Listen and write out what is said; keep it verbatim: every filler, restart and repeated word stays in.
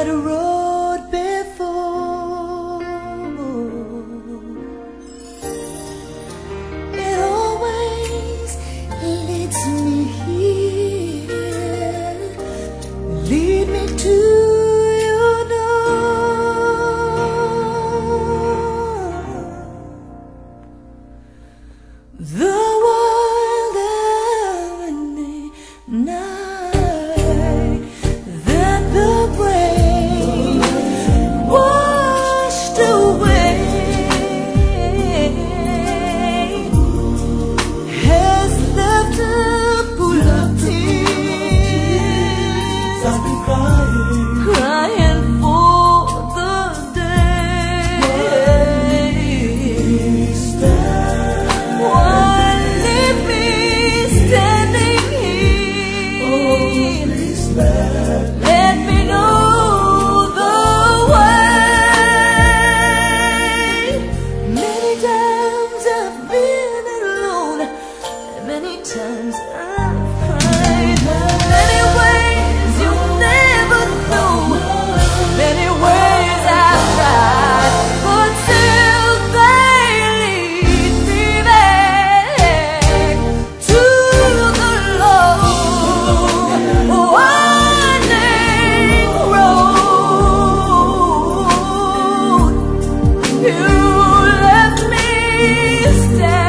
the road before. It always leads me here, lead me to your door. The wild evening night that the rain washed away has left a pool of tears. I've been crying, crying for the day. Why leave me standing here? Oh, please let, let me know the way. Many times I've been alone, many times I've cried. Many ways you never know, many ways I've tried, but still they lead me back to the long, winding road. You left me standing